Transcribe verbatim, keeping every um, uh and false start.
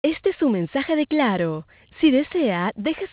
Este es un mensaje de Claro. Si desea, deje